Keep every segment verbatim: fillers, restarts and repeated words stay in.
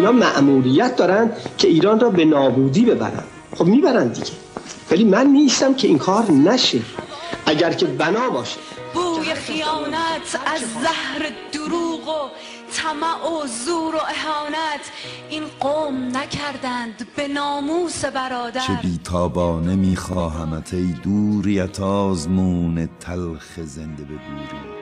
اینا مأموریت دارن که ایران را به نابودی ببرن. خب میبرن دیگه، ولی من نیستم که این کار نشه. اگر که بنا باشه بوی خیانت از زهر دروغ و طمع و زور و اهانت این قوم نکردند به ناموس برادر. چه بیتابانه میخواهمت ای دوریت آزمون تلخ زنده به گوری.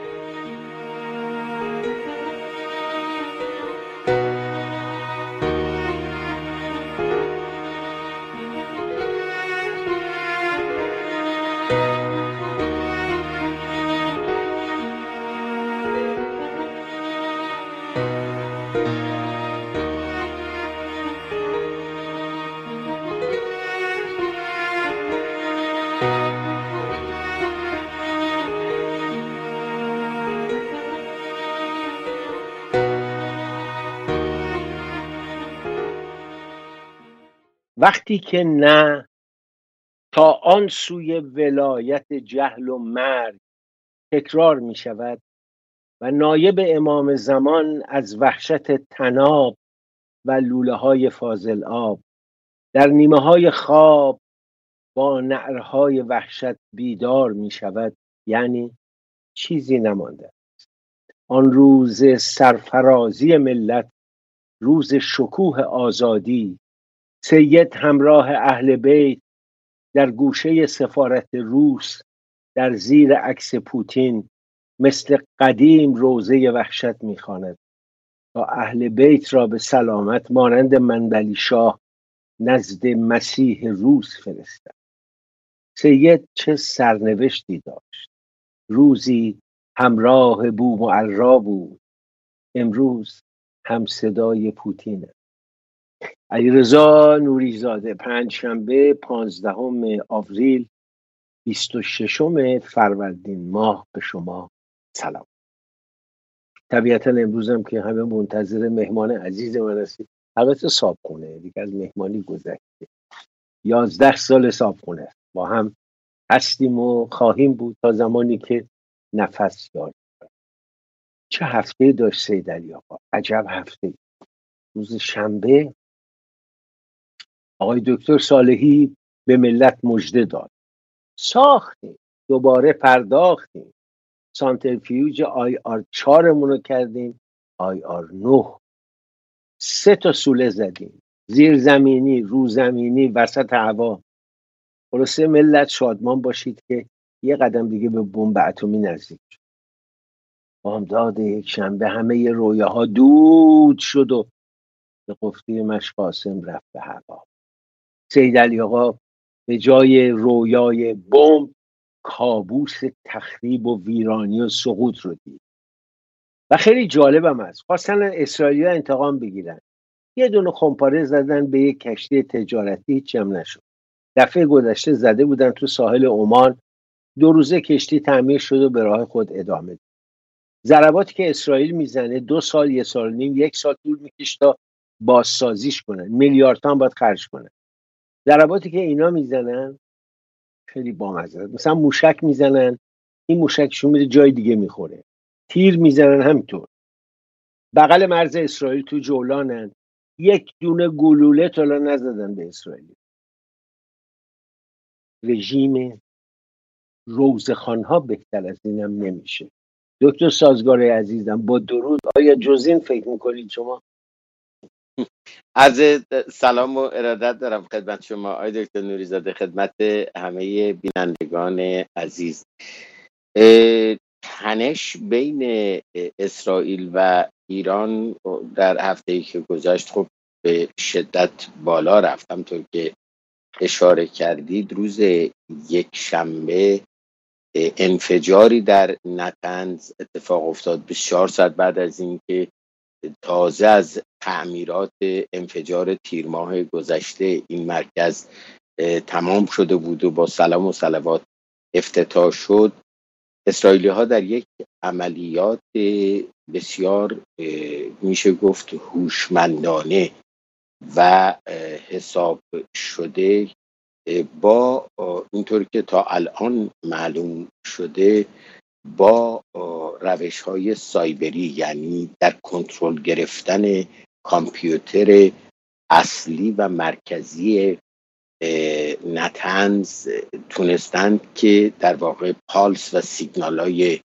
وقتی که نه تا آن سوی ولایت جهل و مرگ تکرار می شود و نایب امام زمان از وحشت طناب و لوله های فاضل آب در نیمه های خواب با نعرهای وحشت بیدار می شود، یعنی چیزی نمانده. آن روز سرفرازی ملت، روز شکوه آزادی، سید همراه اهل بیت در گوشه سفارت روس در زیر عکس پوتین مثل قدیم روضه وحشت می‌خواند تا اهل بیت را به سلامت مانند مندلی شاه نزد مسیح روس فرستد. سید چه سرنوشتی داشت. روزی همراه بومعرا بود، امروز هم صدای پوتینه. علیرضا نوریزاده، پنجشنبه پانزدهم آوریل بیست و ششم فروردین ماه به شما سلام. طبیعتا امروزم که همه منتظر مهمان عزیز من هستید، البته صابخونه دیگه از مهمانی گذشته، یازده سال صابخونه است. با هم هستیم و خواهیم بود تا زمانی که نفس داریم. چه هفته داشت سید علی آقا، عجب هفته. روز شنبه آقای دکتر صالحی به ملت مژده داد. ساختیم، دوباره پرداختیم، سانتریفیوژ آی آر چهارمون رو کردیم آی آر نه، سه تا سوله زدیم، زیرزمینی، روزمینی، وسط هوا. خلاصه ملت شادمان باشید که یه قدم دیگه به بمب اتمی نزدیک شد. بامداد یک شنبه همه رویاها دود شد و به قفطی مشقاسم رفت به هوا. سید علی آقا به جای رویای بمب کابوس تخریب و ویرانی و سقوط رو دید. و خیلی جالبم است، خواستن اسرائیلی‌ها انتقام بگیرن، یه دونه خمپاره زدن به یک کشتی تجارتی، هیچ هم نشد. دفعه گذشته زده بودن تو ساحل عمان، دو روزه کشتی تعمیر شد و به راه خود ادامه داد. ضرباتی که اسرائیل میزنه دو سال، یک سال نیم، یک سال طول میکشه تا بازسازیش کنن، میلیاردها باید خرج کنن. ضرباتی که اینا میزنن خیلی بامزه. مثلا موشک میزنن، این موشکشون میره جای دیگه میخوره. تیر میزنن همینطور. بغل مرز اسرائیل تو جولانن، یک دونه گلوله تا الان نزدن به اسرائیل. رژیم روزخوان‌ها بهتر از اینم نمیشه. دکتر سازگار عزیزم با درود، آیا جز این فکر میکنید شما؟ از سلام و ارادت دارم خدمت شما آقای دکتر نوریزاده، خدمت همه بینندگان عزیز. تنش بین اسرائیل و ایران در هفته‌ای که گذشت خب به شدت بالا رفت. همطور که اشاره کردید روز یک شنبه انفجاری در نتنز اتفاق افتاد، بیست و چهار ساعت بعد از اینکه تازه از تعمیرات انفجار تیر ماه گذشته این مرکز تمام شده بود و با سلام و صلوات افتتاح شد. اسرائیلی ها در یک عملیات بسیار میشه گفت هوشمندانه و حساب شده با اینطور که تا الان معلوم شده با روش های سایبری، یعنی در کنترل گرفتن کامپیوتر اصلی و مرکزی نتنز تونستند که در واقع پالس و سیگنال های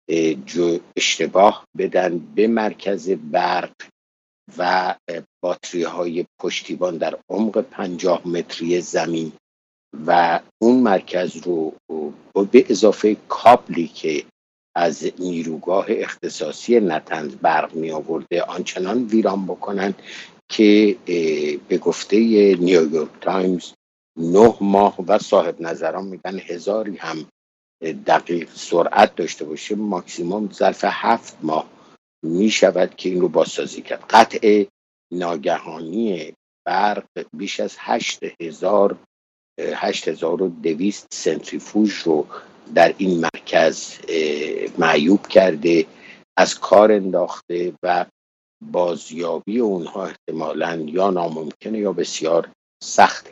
اشتباه بدن به مرکز برق و باتری های پشتیبان در عمق پنجاه متری زمین و اون مرکز رو به اضافه کابلی که از نیروگاه اختصاصی نتنز برق می آورده آنچنان ویران بکنن که به گفته نیویورک تایمز نه ماه و صاحب نظران میگن هزاری هم دقیق سرعت داشته باشه ماکسیموم ظرف هفت ماه می شود که این رو بازسازی کرد. قطع ناگهانی برق بیش از هشت هزار هشت هزار و دویست سنتریفوژ رو در این مرکز معیوب کرده، از کار انداخته و بازیابی اونها احتمالاً یا ناممکنه یا بسیار سخته.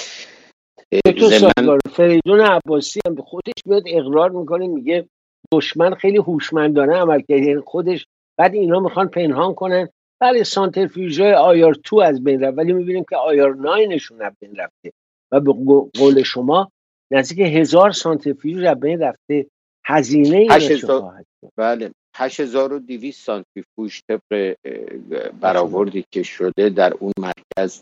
تو سالگار فریدون عباسی هم خودش میاد اقرار میکنه، میگه دشمن خیلی هوشمندانه عمل کرده خودش، بعد اینا میخوان پنهان کنن بله سانتریفیوژهای آیار تو از بین رفت، ولی میبینیم که آیار ناینشون از بین رفته و به قول شما نزدیک هزار سانتریفیوژ از بین رفته. هزینه اینا چه خواهد؟ بله هشت هزار و دویست سانتریفیوژ طبق برآوردی که شده در اون مرکز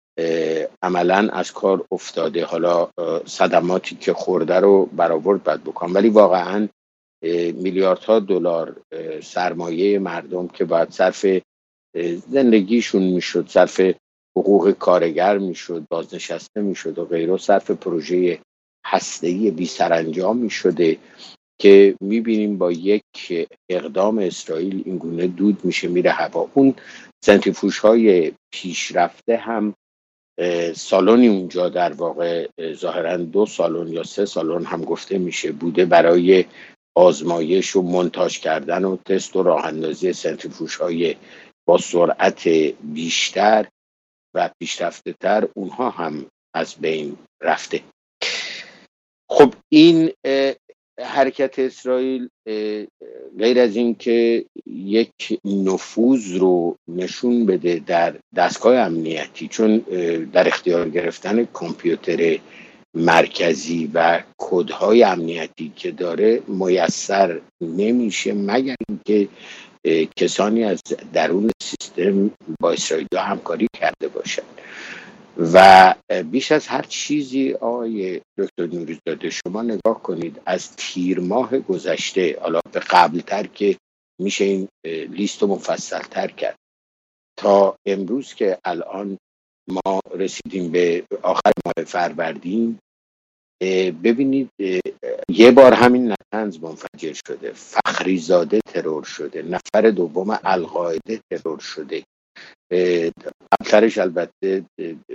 عملا از کار افتاده. حالا صدماتی که خورده رو برآورد باید بکنم، ولی واقعا میلیاردها دلار سرمایه مردم که باید صرف زندگیشون میشد، صرف حقوق کارگر میشد، بازنشسته میشد و غیره، صرف پروژه هسته‌ای بی سرانجام میشده که میبینیم با یک اقدام اسرائیل این گونه دود میشه میره هوا. اون سنتریفوژهای پیشرفته هم سالونی اونجا در واقع ظاهرا دو سالن یا سه سالن هم گفته میشه بوده برای آزمایش و مونتاژ کردن و تست و راه اندازی سنتریفوژهای با سرعت بیشتر و پیشرفته تر، اونها هم از بین رفته. خب این حرکت اسرائیل غیر از این که یک نفوذ رو نشون بده در دستگاه امنیتی، چون در اختیار گرفتن کامپیوتر مرکزی و کدهای امنیتی که داره میسر نمیشه مگر اینکه کسانی از درون سیستم با اسرائیل همکاری کرده باشند. و بیش از هر چیزی آقای دکتر نوری‌زاده شما نگاه کنید از تیر ماه گذشته، حالا به قبل تر که میشه این لیست رو مفصل تر کرد، تا امروز که الان ما رسیدیم به آخر ماه فروردین، ببینید یه بار همین نتنز منفجر شده، فخری زاده ترور شده، نفر دوم القاعده ترور شده، قبلترش البته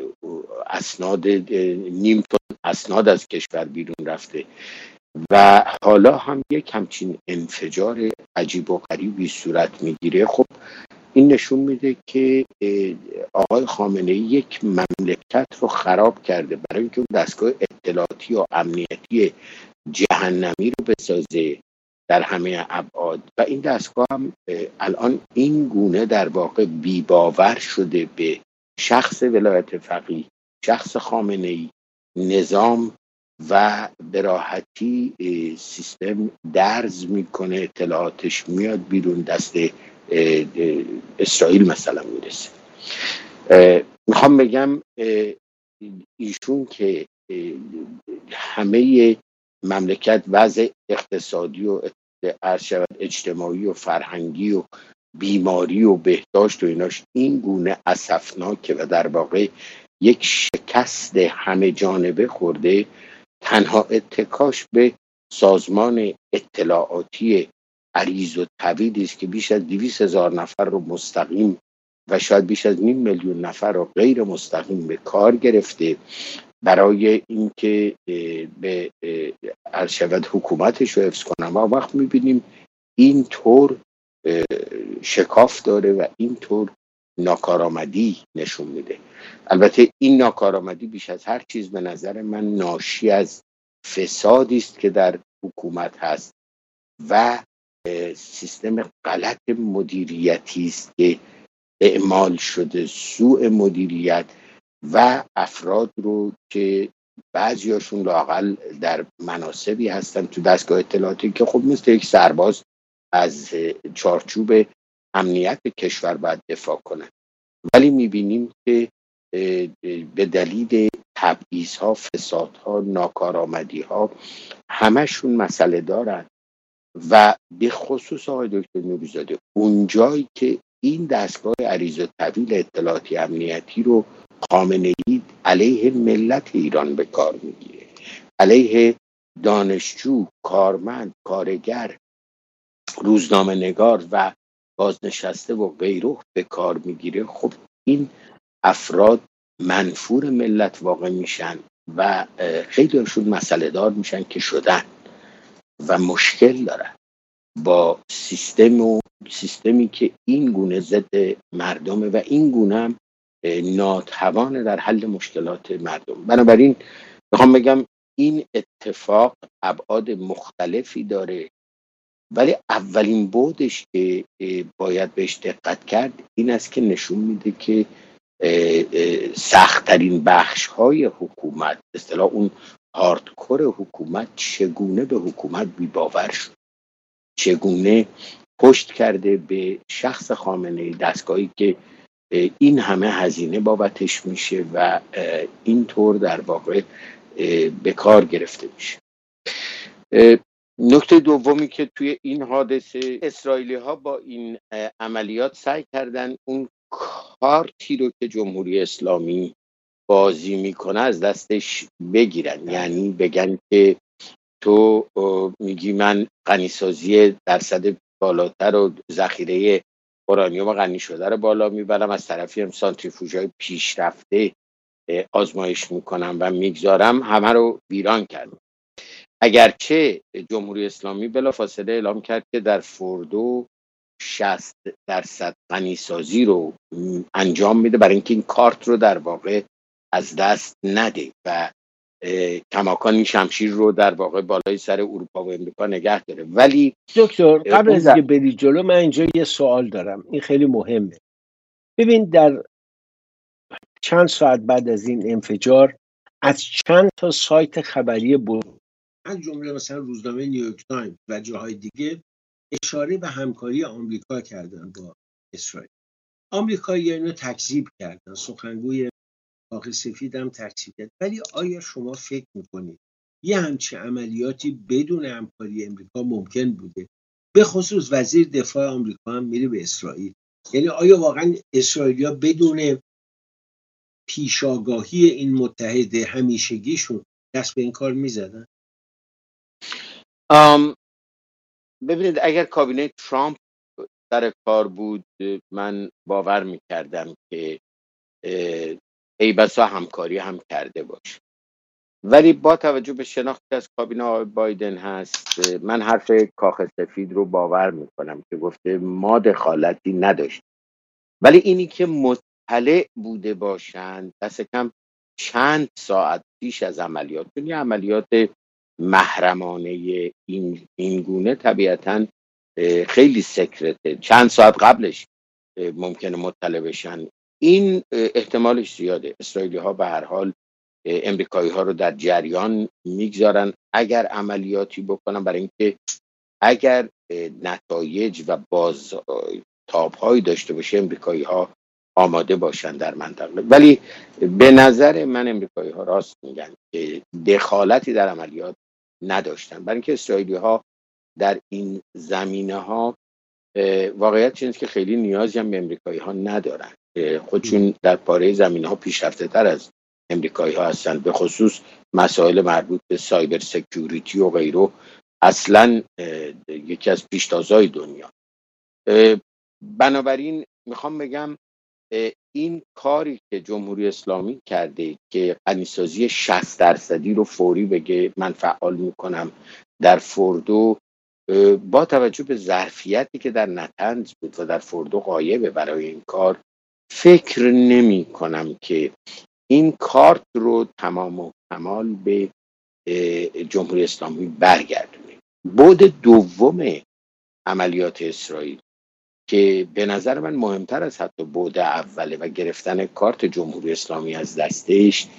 اسناد نیم تن اسناد از کشور بیرون رفته و حالا هم یک همچین انفجار عجیب و غریبی صورت میگیره. خب این نشون میده که آقای خامنه‌ای یک مملکت رو خراب کرده برای اینکه اون دستگاه اطلاعاتی و امنیتی جهنمی رو بسازه در همه ابعاد. و این دستگاه هم الان این گونه در واقع بی‌باور شده به شخص ولایت فقیه، شخص خامنه‌ای، نظام و به راحتی سیستم درز میکنه، اطلاعاتش میاد بیرون، دست اسرائیل مثلا میرسه. میخوام بگم ایشون که همه مملکت وضع اقتصادی و اجتماعی و فرهنگی و بیماری و بهداشت و ایناش این گونه اسفناکه و در واقع یک شکست همه جانبه خورده، تنها اتکاش به سازمان اطلاعاتی عریض و طویلی است که بیش از دویست هزار نفر رو مستقیم و شاید بیش از نیم میلیون نفر رو غیر مستقیم به کار گرفته برای اینکه به ارشد حکومتش رو حفظ کنه. ما وقت میبینیم این طور شکاف داره و اینطور ناکارآمدی نشون میده. البته این ناکارآمدی بیش از هر چیز به نظر من ناشی از فسادی است که در حکومت هست و سیستم غلط مدیریتی است که اعمال شده، سوء مدیریت و افراد رو که بعضیاشون لااقل در مناصبی هستن تو دستگاه اطلاعاتی که خب مثل یک سرباز از چارچوب امنیت کشور باید دفاع کنن، ولی میبینیم که به دلیل تبعیض‌ها، فسادها، ناکارآمدی‌ها همشون مسئله دارن و به خصوص آقای دکتر نوری‌زاده اونجایی که این دستگاه عریض و طویل اطلاعاتی امنیتی رو خامنه‌ای علیه ملت ایران به کار میگیره، علیه دانشجو، کارمند، کارگر، روزنامه نگار و بازنشسته و غیره به کار میگیره، خب این افراد منفور ملت واقع میشن و خیلی هاشون مسئله دار میشن که شدن و مشکل دارن با سیستم و سیستمی که این گونه ضد مردمه و این گونه هم ناتوان در حل مشکلات مردم. بنابراین میخوام بگم این اتفاق ابعاد مختلفی داره، ولی اولین بعدش که باید بهش دقت کرد این است که نشون میده که سخت‌ترین بخش‌های حکومت، اصطلاح اون هاردکور حکومت، چگونه به حکومت بی‌باور شد، چگونه پشت کرده به شخص خامنه‌ای، دستگاهی که این همه هزینه بابتش میشه و اینطور در واقع به کار گرفته میشه. نکته دومی که توی این حادثه اسرائیلی ها با این عملیات سعی کردن اون کارتی رو که جمهوری اسلامی بازی میکنه از دستش بگیرن، یعنی بگن که تو میگی من غنیسازی درصد بالاتر و ذخیره اورانیوم غنی شده رو بالا میبرم، از طرفی هم سانتریفوژهای پیشرفته آزمایش میکنم و میگذارم، همه رو ویران کردم. اگرچه جمهوری اسلامی بلافاصله اعلام کرد که در فردو شصت درصد غنیسازی رو انجام میده برای اینکه این کارت رو در واقع از دست نده و کماکان این شمشیر رو در واقع بالای سر اروپا و امریکا نگه داره. ولی دکتر قبل از اینکه بری جلو من اینجا یه سوال دارم، این خیلی مهمه. ببین در چند ساعت بعد از این انفجار از چند تا سایت خبری بود، از جمله مثلا روزنامه نیویورک تایمز و جاهای دیگه، اشاره به همکاری آمریکا کردن با اسرائیل. آمریکایی‌ها اینو تکذیب کردن، سخنگوی کاخ سفید هم تکذیب کرد. ولی آیا شما فکر میکنید یه همچین عملیاتی بدون همکاری امریکا ممکن بوده؟ به خصوص وزیر دفاع آمریکا هم میره به اسرائیل. یعنی آیا واقعا اسرائیلیا بدون پیشاگاهی این متحد همیشگیشون دست به این کار میزدن؟ آم ببینید اگر کابینه ترامپ در کار بود من باور میکردم که ای بسا همکاری هم کرده باشه، ولی با توجه به شناختی از کابینه آقای بایدن هست من حرف کاخ سفید رو باور میکنم که گفته ما دخالتی نداشت، ولی اینی که مطلع بوده باشند دست کم چند ساعت پیش از عملیات، چون یه عملیات محرمانه این, این گونه طبیعتاً خیلی سکرته، چند ساعت قبلش ممکنه مطلع بشن، این احتمالش زیاده. اسرائیلی ها به هر حال امریکایی ها رو در جریان میگذارن اگر عملیاتی بکنن، برای اینکه اگر نتایج و باز تاب‌هایی داشته باشه امریکایی ها آماده باشن در منطقه. ولی به نظر من امریکایی ها راست میگن که دخالتی در عملیات نداشتن، برای اینکه اسرائیلی ها در این زمینه ها واقعیت چیزی که خیلی نیازی هم به امریکایی ها ندارن، خودشون در پاره زمینه ها پیشرفته تر از امریکایی ها هستن، به خصوص مسائل مربوط به سایبر سکیوریتی و غیره اصلا یکی از پیشتازهای دنیا. بنابراین میخوام بگم این کاری که جمهوری اسلامی کرده که غنیسازی شصت درصدی رو فوری بگه من فعال میکنم در فردو، با توجه به ظرفیتی که در نتنز بود و در فردو غایبه برای این کار، فکر نمی کنم که این کارت رو تمام و کمال به جمهوری اسلامی برگردونه. بعد دوم عملیات اسرائیل که به نظر من مهمتر از حتی بعد اوله و گرفتن کارت جمهوری اسلامی از دستش،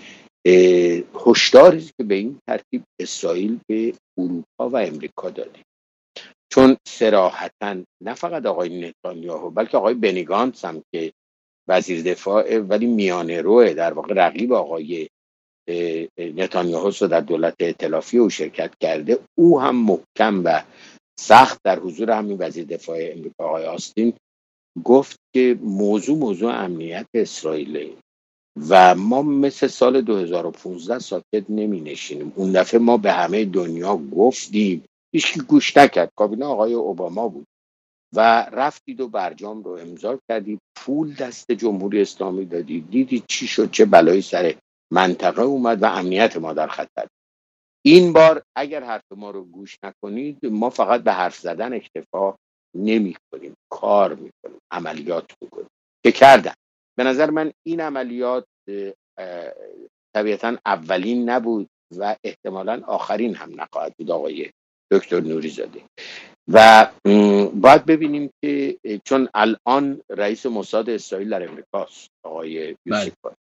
هشداری که به این ترتیب اسرائیل به اروپا و امریکا داده. چون صراحتاً نه فقط آقای نتانیاهو بلکه آقای بنی گانتس هم که وزیر دفاع ولی میانه روه، در واقع رقیب آقای نتانیاهو در دولت ائتلافی او شرکت کرده، او هم محکم و سخت در حضور همین وزیر دفاع امریکا آقای آستین گفت که موضوع موضوع امنیت اسرائیل و ما مثل سال دو هزار و پانزده ساکت نمی نشینیم. اون دفعه ما به همه دنیا گفتیم، هیچ گوش نکرد. کابینه آقای اوباما بود و رفتید و برجام رو امضا کردید، پول دست جمهوری اسلامی دادید، دیدید چی شد، چه بلایی سر منطقه اومد و امنیت ما در خطر. این بار اگر حرف ما رو گوش نکنید، ما فقط به حرف زدن اکتفا نمی کنیم، کار می کنیم، عملیات می کنیم که کردن. به نظر من این عملیات طبیعتاً اولین نبود و احتمالاً آخرین هم نخواهد بود آقای دکتر نوری زاده. و باید ببینیم که چون الان رئیس موساد اسرائیل در امریکاست آقای یوسف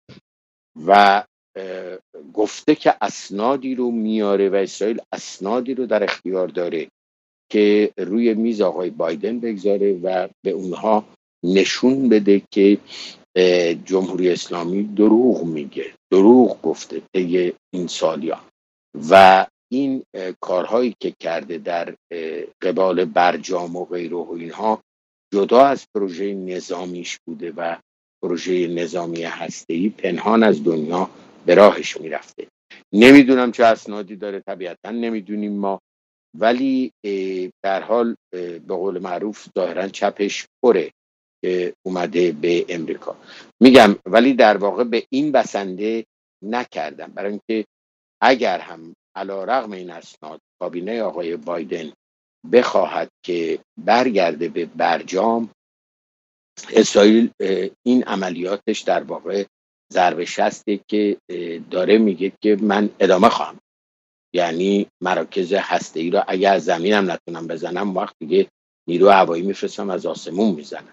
و گفته که اسنادی رو میاره و اسرائیل اسنادی رو در اختیار داره که روی میز آقای بایدن بگذاره و به اونها نشون بده که جمهوری اسلامی دروغ میگه، دروغ گفته طی این سالیا و این کارهایی که کرده در قبال برجام و غیره و اینها جدا از پروژه نظامیش بوده و پروژه نظامی هسته‌ای پنهان از دنیا به راهش میرفته. نمیدونم چه اسنادی داره، طبیعتا نمیدونیم ما، ولی در حال به قول معروف ظاهرا چپش پره که اومده به امریکا. میگم ولی در واقع به این بسنده نکردم، برای اینکه اگر هم علیرغم این اسناد کابینه آقای بایدن بخواهد که برگرده به برجام، اسرائیل این عملیاتش در واقع ضربه شسته که داره میگه که من ادامه خواهم، یعنی مراکز هسته‌ای را اگر از زمین هم نتونم بزنم وقت دیگه نیرو هوایی میفرستم از آسمون میزنم.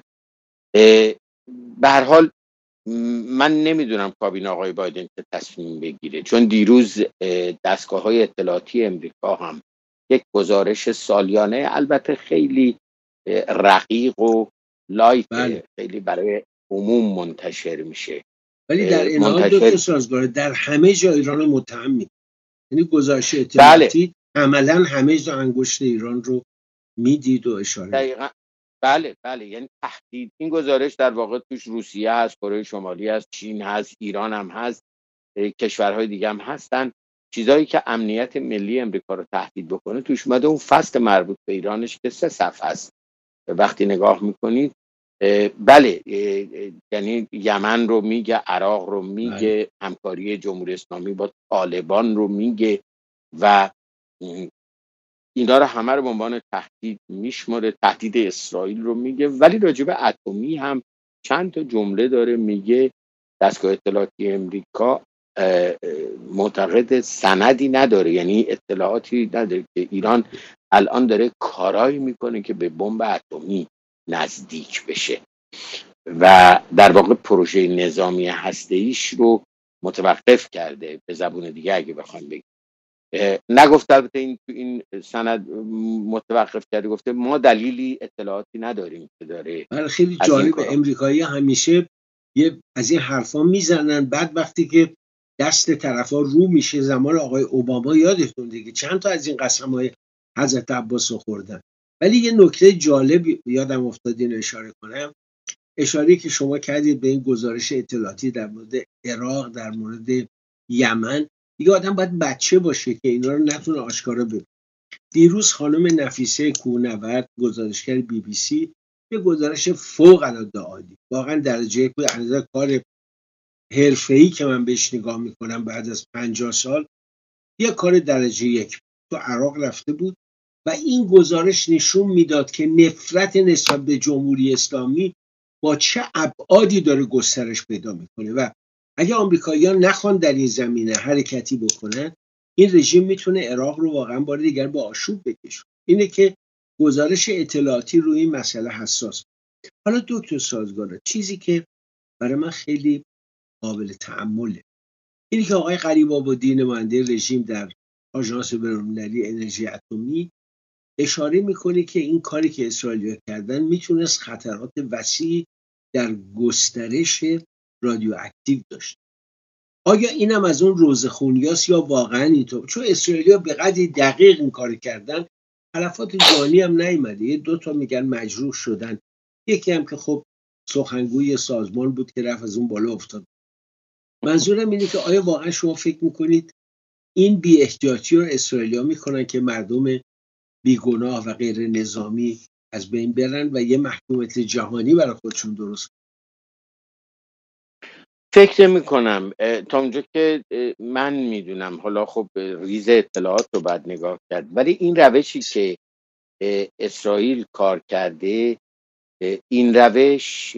به هر حال من نمیدونم کابینه آقای بایدن چه تصمیم بگیره، چون دیروز دستگاه‌های اطلاعاتی امریکا هم یک گزارش سالیانه البته خیلی رقیق و لایت بله. خیلی برای عموم منتشر میشه، ولی در این حال دو تا سازگاره در همه جا ایران رو متهم میکنه. یعنی گزارش اطلاعاتی بله. عملا همه جا انگشت ایران رو میدید و اشاره دقیقاً. بله بله، یعنی تهدید. این گزارش در واقع توش روسیه هست، کره شمالی هست، چین هست، ایران هم هست، کشورهای دیگه هم هستن. چیزایی که امنیت ملی امریکا رو تهدید بکنه توش اومده. اون فصل مربوط به ایرانش که سه صفحه است وقتی نگاه میکنید، بله، یعنی یمن رو میگه، عراق رو میگه، بله. همکاری جمهوری اسلامی با طالبان رو میگه و اینا رو همه رو به عنوان تهدید میشماره، تهدید اسرائیل رو میگه. ولی راجع به اتمی هم چند تا جمله داره، میگه دستگاه اطلاعاتی امریکا معتقد سندی نداره، یعنی اطلاعاتی نداره که ایران الان داره کارایی میکنه که به بمب اتمی نزدیک بشه و در واقع پروژه نظامی هسته‌ایش رو متوقف کرده. به زبون دیگه اگه بخوام بگم، نگفته البته این این سند متوقف کرده، گفته ما دلیلی اطلاعاتی نداریم که داره. ولی خیلی جالب، امریکایی همیشه یه از این حرفا میزنن، بعد وقتی که دست طرفا رو میشه، زمان آقای اوباما یادتون دیگه چند تا از این قسم‌های حضرت عباس رو خوردن. ولی یه نکته جالب یادم افتاد این اشاره کنم، اشاره که شما کردید به این گزارش اطلاعاتی در مورد عراق، در مورد یمن، دیگه آدم باید بچه باشه که اینا رو نتونه آشکارا ببینه. دیروز خانم نفیسه کوهنورد، گزارشگر بی بی سی، یه گزارش فوق العاده عالی، واقعا درجه یک بود. از کار حرفه‌ای که من بهش نگاه میکنم بعد از پنجاه سال، یه کار درجه یک تو عراق رفته بود و این گزارش نشون میداد که نفرت نسبت به جمهوری اسلامی با چه ابعادی داره گسترش پیدا میکنه و اگه آمریکایی‌ها نخوان در این زمینه حرکتی بکنن، این رژیم میتونه عراق رو واقعا بار دیگر با آشوب بکشه. اینه که گزارش اطلاعاتی روی این مسئله حساس. حالا دکتر سازگارا، چیزی که برای من خیلی قابل تأمله اینی که آقای قریب‌آبادی نماینده رژیم در آژانس بین‌المللی انرژی اتمی اشاره میکنه که این کاری که اسرائیلیا کردن میتونست خطرات وسیعی در گسترش رادیواکتیو داشت. آیا اینم از اون روزخونیاست یا واقعا اینطور؟ چون اسرائیلیا به قدری دقیق این کار کردن، تلفات جانی هم نیامده. یه دو تا میگن مجروح شدن، یکی هم که خب سخنگوی سازمان بود که رفت از اون بالا افتاد. منظورم اینه که آیا واقعا شما فکر میکنید این بی احتیاطی رو اسرائیلیا میکنن که مردم بیگناه و غیر نظامی از بین برن و یه محکومیت جهانی برای خودشون درست کنن؟ فکر نمی کنم تا اونجا که من میدونم. حالا خب ریز اطلاعات رو باید نگاه کرد، ولی این روشی که اسرائیل کار کرده، این روش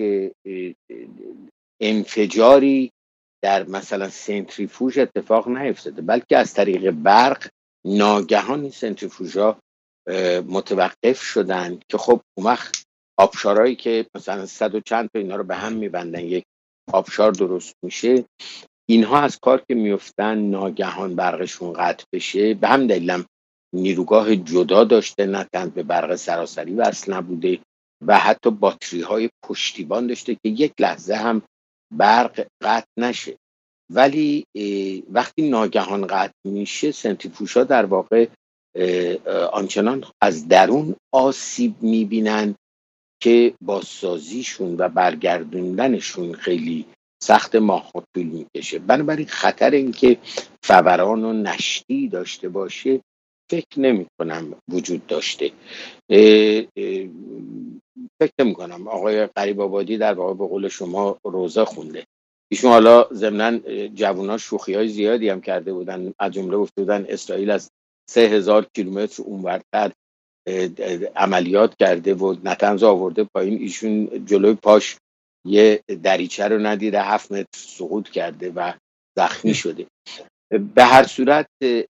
انفجاری در مثلا سنتریفوژ اتفاق نیفتاده، بلکه از طریق برق ناگهان این سنتریفوژها متوقف شدن که خب اون وقت آبشارهایی که مثلا صد و چند تا اینا رو به هم میبندن یک آبشار درست میشه، اینها از کار که میفتن ناگهان برقشون قطع بشه. به هم دلیلم نیروگاه جدا داشته، نه تنها به برق سراسری وصل نبوده و حتی باتری های پشتیبان داشته که یک لحظه هم برق قطع نشه. ولی وقتی ناگهان قطع میشه، سنتریفوژها در واقع آنچنان از درون آسیب میبینن که بازسازیشون و برگردوندنشون خیلی سخت، ماه طول میکشه. بنابراین خطر اینکه فوران و نشتی داشته باشه فکر نمی کنم وجود داشته. اه اه فکر نمی کنم. آقای قریب‌آبادی در واقع به قول شما روزه خونده. ایشون حالا ضمناً جوونا شوخی های زیادی هم کرده بودن، از جمله گفته بودن اسرائیل از سه هزار کیلومتر اونورتر عملیات کرده و نتنز آورده پایین. ایشون جلوی پاش یه دریچه رو ندیده، هفت متر سقوط کرده و زخمی شده. به هر صورت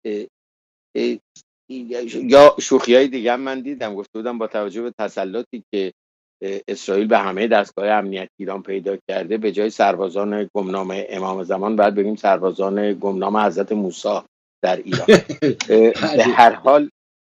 یا شوخی های دیگه هم من دیدم، گفته بودم با توجه به تسلطی که اسرائیل به همه دستگاه امنیت ایران پیدا کرده، به جای سربازان گمنام امام زمان باید بگیم سربازان گمنام حضرت موسی در ایران. به هر حال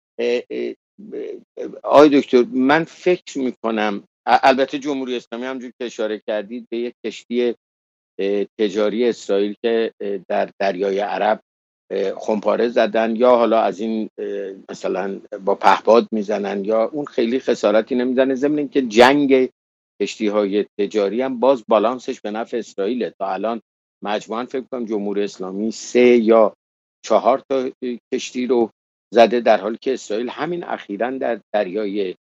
آقای دکتر، من فکر میکنم البته جمهوری اسلامی همجور که اشاره کردید به یک کشتی تجاری اسرائیل که در دریای عرب خمپاره زدن، یا حالا از این مثلا با پهپاد میزنن، یا اون خیلی خسارتی نمیزنه. ضمن اینکه جنگ کشتی های تجاری هم باز بالانسش به نفع اسرائیله. تا الان مجموعاً فکر کنم جمهوری اسلامی سه یا چهار تا کشتی رو زده، در حالی که اسرائیل همین اخیراً در دریای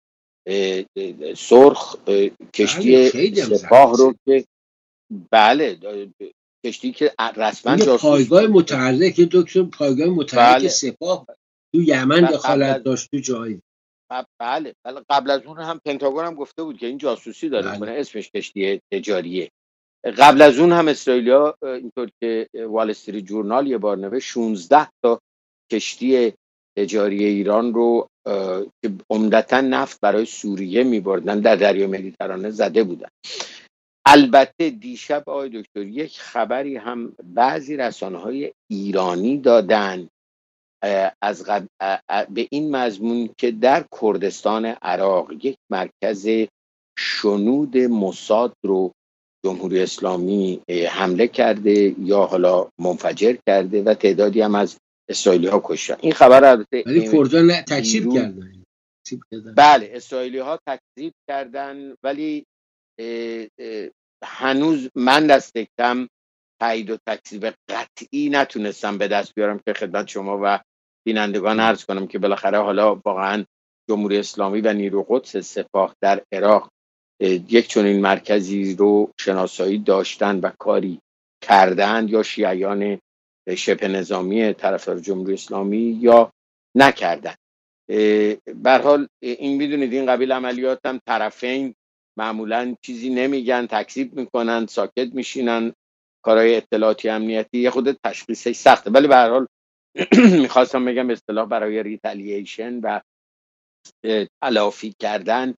سرخ کشتی سپاه رو که بله کشتی که رسما جاسوسی پایگاه متحرک دکتر پایگاه متحرک بله. سپاه تو یمن دخالت داشت تو جایی. بله بله قبل از اون هم پنتاگون هم گفته بود که این جاسوسی داره میکنه، بله. اسمش کشتی تجاریه. قبل از اون هم اسرائیلیا اینطور که وال استریت جورنال یه بار نوشت شانزده تا کشتی تجاری ایران رو که عمدتاً نفت برای سوریه می‌بردن در دریای مدیترانه زده بودن. البته دیشب آقای دکتر یک خبری هم بعضی رسانه‌های ایرانی دادن از غد... به این مضمون که در کردستان عراق یک مرکز شنود موساد رو جمهوری اسلامی حمله کرده یا حالا منفجر کرده و تعدادی هم از اسرائیلی ها کشتن. این خبر البته ولی کردان تکذیب کردن. بله اسرائیلی ها تکذیب کردن، ولی اه اه هنوز من دست کم تایید و تکذیب قطعی نتونستم به دست بیارم که خدمت شما و بینندگان عرض کنم که بالاخره حالا واقعا جمهوری اسلامی و نیرو قدس سپاه در عراق یک چنین مرکزی رو شناسایی داشتن و کاری کردن، یا شیعیان شبه نظامی طرفدار جمهوری اسلامی یا نکردن. به هر حال این میدونید این قبیل عملیات هم طرفین معمولا چیزی نمیگن، تکذیب میکنن، ساکت میشینن. کارهای اطلاعاتی امنیتی یه خود تشخیصش سخته، ولی به هر حال میخواستم بگم اصطلاح برای ریتالییشن و تلافی کردن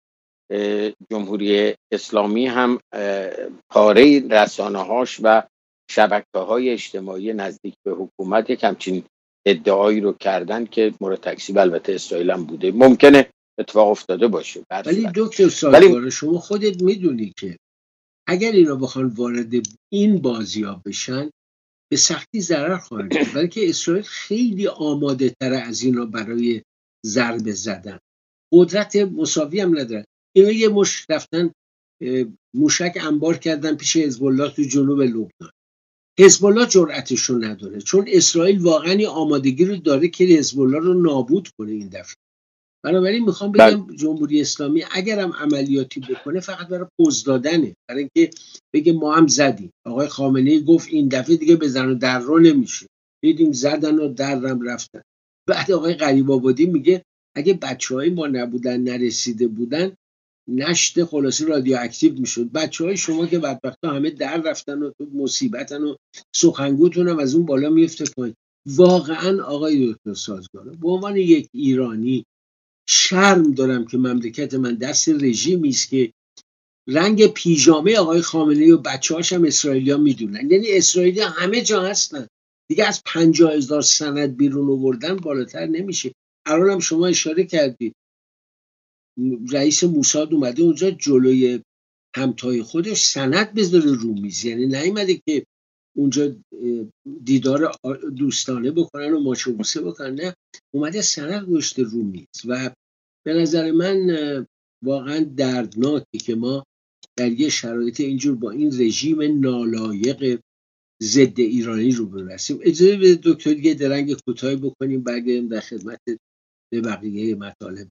جمهوری اسلامی هم پاره رسانه‌هاش و شبکه‌های اجتماعی نزدیک به حکومت یک همچین ادعایی رو کردن که مورد تکذیب البته اسرائیل هم بوده. ممکنه اتفاق افتاده باشه. ولی دکتر سازگار شما خودت میدونی که اگر اینا بخوان وارد این بازی‌ها بشن به سختی ضرر خواهند کرد، بلکه اسرائیل خیلی آماده تر از اینا برای ضربه زدن، قدرت مساوی هم ندارن. اینا یه مش رفتن موشک انبار کردن پیش حزب الله تو جنوب لبنان. حزب الله جرأتشو نداره، چون اسرائیل واقعا آمادگی رو داره که حزب الله رو نابود کنه این دفعه. بنابراین میخوام بگم جمهوری اسلامی اگرم عملیاتی بکنه فقط برای پوز دادنه، برای اینکه بگه ما هم زدیم. آقای خامنه‌ای گفت این دفعه دیگه بزن و در رو نمیشه، دیدیم زدن و درم رفتن. بعد آقای غریب آبادی میگه اگه بچهای ما نبودن نرسیده بودن نشت خلاصی رادیواکتیو میشد. بچهای شما که بدبختا همه در رفتن و تو مصیبتن و سخنگوتون هم از اون بالا میفته پایین. واقعا آقای دکتر سازگار به عنوان یک ایرانی شرم دارم که مملکت من دست رژیمی است که رنگ پیژامه آقای خامنه‌ای و بچه‌هاش هم اسرائیلی‌ها میدونن. یعنی اسرائیلی‌ها همه جا هستن دیگه، از پنجاه هزار سند بیرون آوردن بالاتر نمیشه. الان هم شما اشاره کردید رئیس موساد اومده اونجا جلوی همتای خودش سند بذاره رو میز، یعنی نیومده که اونجا دیدار دوستانه بکنن و ماچو بوسه بکنن، نه اومده سند گذاشته رو میز. و به نظر من واقعا دردناکه که ما در یه شرایط اینجور با این رژیم نالایق ضد ایرانی رو برسیم. اجازه بده دکتر یه درنگ کوتاهی بکنیم برگردیم در خدمت به بقیه مطالب.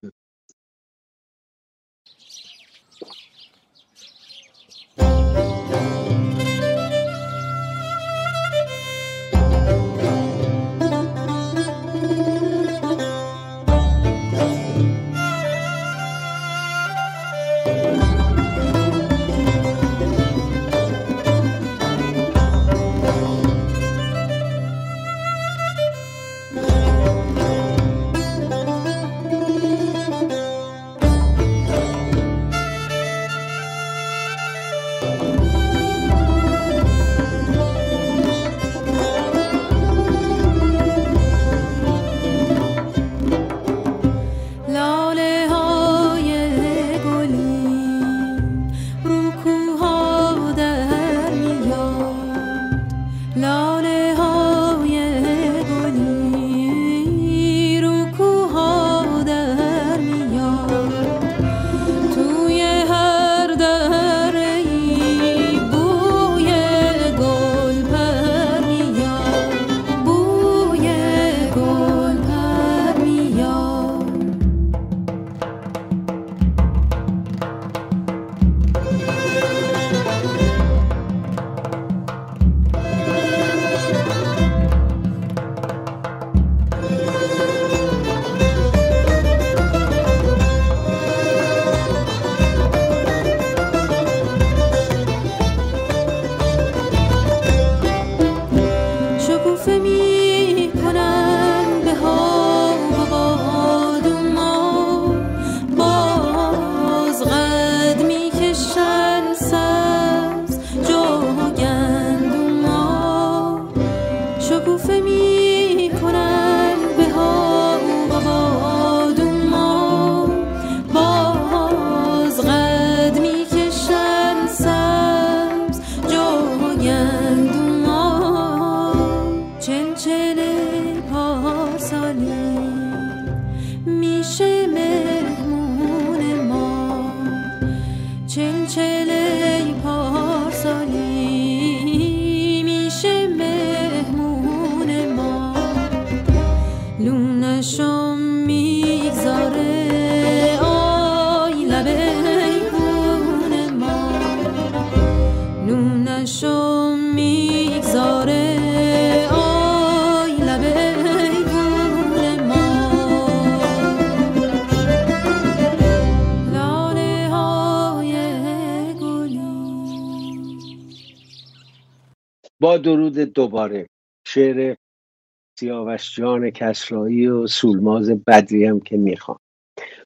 با درود دوباره. شعر سیاوش جان کسرایی و سولماز بدری هم که میخوام.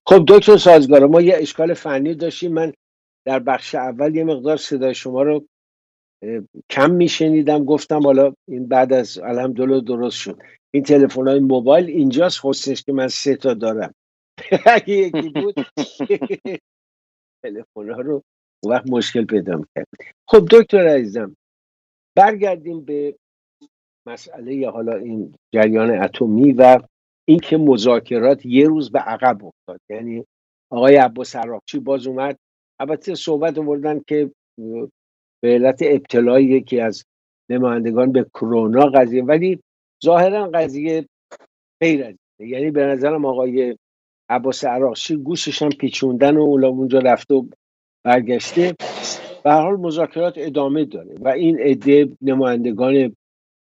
خب دکتر سازگار، ما یه اشکال فنی داشتیم. من در بخش اول یه مقدار صدای شما رو کم میشنیدم، گفتم حالا این بعد از الحمدلله درست شد. این تلفن های موبایل اینجاست خصوصش که من سه تا دارم. اگه یکی بود تلفن ها رو اون وقت مشکل پیدا میکرد. خب دکتر عزیزم، برگردیم به مسئله یا حالا این جریان اتمی و اینکه مذاکرات یه روز به عقب افتاد. یعنی آقای عباس عراقچی باز اومد، البته صحبت آوردن که به علت ابتلای یکی از نمایندگان به کرونا قضیه، ولی ظاهرا قضیه غیر از اینه. یعنی به نظرم آقای عباس عراقچی گوشش هم پیچوندن و اولا اونجا رفته و برگشته. به هر حال مذاکرات ادامه داره و این عده نمایندگان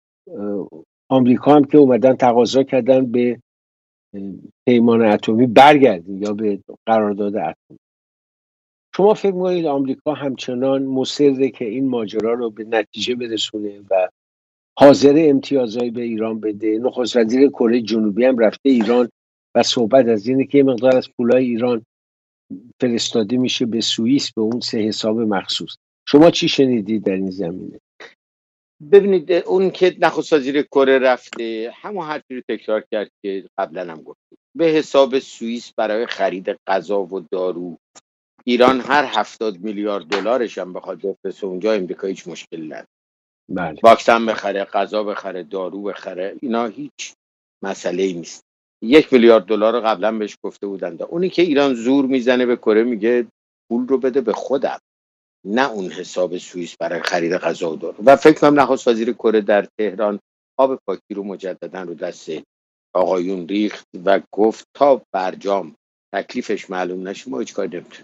آمریکا هم که اومدن تقاضا کردن به پیمان اتمی برگردیم یا به قرارداد اتمی. شما فکر می‌کنید آمریکا همچنان مصره که این ماجرا رو به نتیجه برسونه و حاضر امتیازایی به ایران بده؟ نخست وزیر کره جنوبی هم رفته ایران و صحبت از اینه که مقدار از پولای ایران فرستاده میشه به سوئیس به اون سه حساب مخصوص. شما چی شنیدید در این زمینه؟ ببینید، اون که نخست وزیر کره رفته همون حرفی رو تکرار کرد که قبلا هم گفتیم. به حساب سوئیس برای خرید غذا و دارو ایران هر هفتاد میلیارد دلارش هم بخواد بفرسته اونجا، امریکا هیچ مشکل نداره. بله. واکسن بخره، غذا بخره، دارو بخره، اینا هیچ مسئله ای نیست. یک میلیارد دلار رو قبلا بهش گفته بودن. دا. اونی که ایران زور میزنه به کره میگه پول رو بده به خودم، نه اون حساب سوئیس برای خرید غذا و دارو. و فکر کنم نخست وزیر کره در تهران آب پاکی رو مجددا رو دست آقایون ریخت و گفت تا برجام تکلیفش معلوم نشه ما هیچ کاری نمیتونیم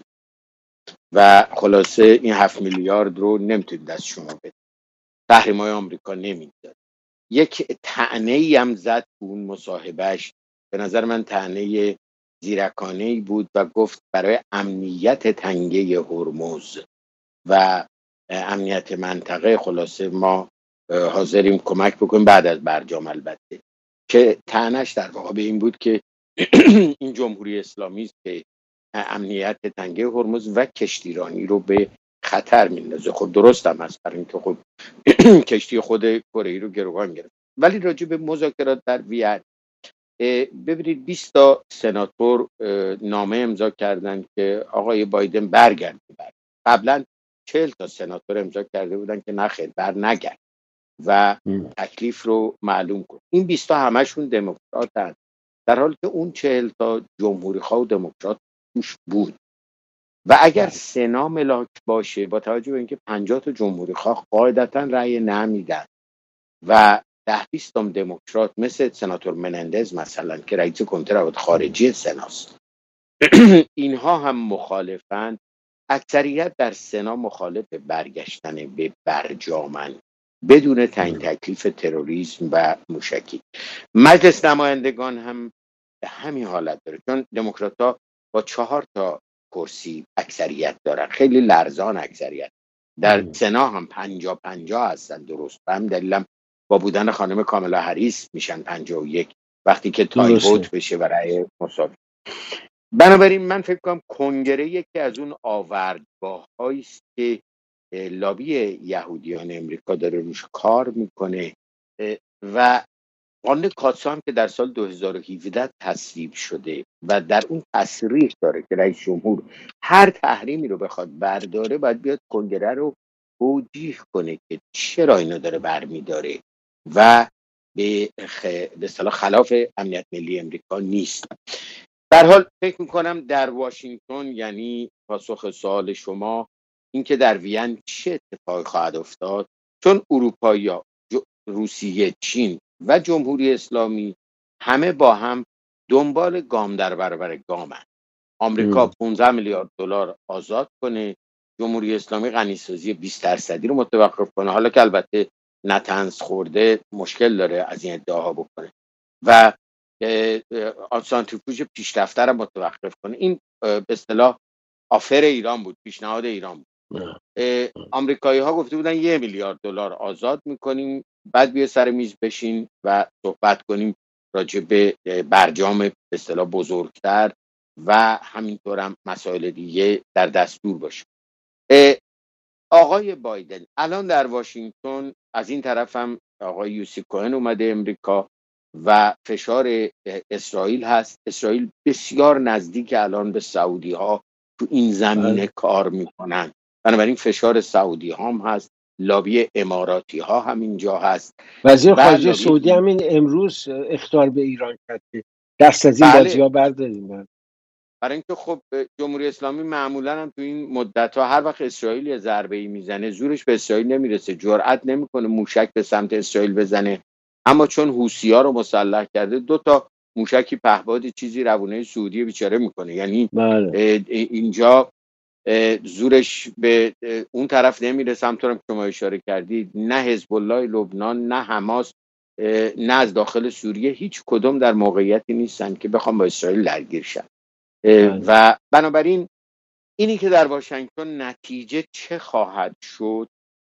و خلاصه این هفت میلیارد رو نمیتونیم دست شما بدیم. تحریم‌های آمریکا نمیداد. یک طعنه‌ای هم زد تو اون مصاحبهش، به نظر من طعنه زیرکانه‌ای بود و گفت برای امنیت تنگه هرمز و امنیت منطقه خلاصه ما حاضریم کمک بکنیم بعد از برجام. البته که طعنه‌اش در واقع به این بود که این جمهوری اسلامی است که امنیت تنگه هرمز و کشتیرانی رو به خطر میندازه. خب درست هم هست، برای اینکه خب کشتی خود کره رو گروگان گرفت. ولی راجع به مذاکرات در وین، ببینید بیست تا سناتور نامه امضا کردن که آقای بایدن برگرده. بر قبلا چهل تا سناتور امضا کرده بودن که نخیر بر نگرد و تکلیف رو معلوم کن. این بیست تا همشون دموکرات هست، در حالی که اون چهل تا جمهوری خواه و دموکرات توش بود. و اگر سنا ملاک باشه با توجه به اینکه پنجاه تا جمهوری خواه قاعدتا رأی نمیدن و ده بیست تا دموکرات مثل سناتور منندز مثلا که رئیس کمیته روابط خارجی سناست اینها هم مخالفن، اکثریت در سنا مخالف برگشتن به برجامن بدون تعیین تکلیف تروریسم و موشکی. مجلس نمایندگان هم به همین حالت داره، چون دموکرات‌ها با چهار تا کرسی اکثریت دارن، خیلی لرزان اکثریت. در سنا هم پنجا پنجا هستن، درست به هم دلیلم با بودن خانم کاملا هریس میشن پنجا و یک وقتی که تای ووت بشه و رأی مساوی. بنابراین من فکر کنم کنگره یکی از اون آوردگاه‌هایی است که لابی یهودیان امریکا داره روش کار میکنه و قانون کاتسا هم که در سال دو هزار و هفده تصویب شده و در اون تصریح داره که رئیس جمهور هر تحریمی رو بخواد برداره باید بیاد کنگره رو توجیه کنه که چرا اینو داره برمیداره و به اصطلاح خلاف امنیت ملی امریکا نیست. در حال فکر میکنم در واشنگتن، یعنی پاسخ سوال شما اینکه در وین چه اتفاقی خواهد افتاد، چون اروپایی‌ها، روسیه، چین و جمهوری اسلامی همه با هم دنبال گام در برابر گامن. آمریکا پانزده میلیارد دلار آزاد کنه، جمهوری اسلامی غنیسازی بیست درصدی رو متوقف کنه، حالا که البته نتنز خورده مشکل داره از این ادعاها بکنه و سانتریفوژ پیشرفته رو متوقف کنه. این به اصطلاح آفر ایران بود، پیشنهاد ایران بود. آمریکایی ها گفته بودن یه میلیارد دلار آزاد میکنیم، بعد بیا سر میز بشین و صحبت کنیم راجع به برجام به اصطلاح بزرگتر و همینطور هم مسائل دیگه در دستور باشه. آقای بایدن الان در واشنگتن، از این طرف هم آقای یوسی کوهن اومده امریکا و فشار اسرائیل هست. اسرائیل بسیار نزدیک الان به سعودی ها تو این زمینه کار میکنن، بنابراین فشار سعودی ها هم هست، لابی اماراتی ها هم اینجا هست. وزیر خارجه سعودی همین امروز اخطار به ایران کرد که دست از این بله. بازی ها برداریم، برای اینکه خب جمهوری اسلامی معمولا هم تو این مدت ها هر وقت اسرائیل یه ضربه ای میزنه زورش به اسرائیل نمیرسه، جرئت نمیکنه موشک به سمت اسرائیل بزنه، اما چون حوثی‌ها رو مسلح کرده دو تا موشکی پهباد چیزی روونه سعودی بیچاره میکنه. یعنی بله. اینجا زورش به اون طرف نمیرسه، همونطور که شما اشاره کردید نه حزب الله لبنان نه حماس نه از داخل سوریه هیچ کدوم در موقعیتی نیستن که بخوام با اسرائیل درگیر شن. و بنابراین اینی که در واشنگتن نتیجه چه خواهد شد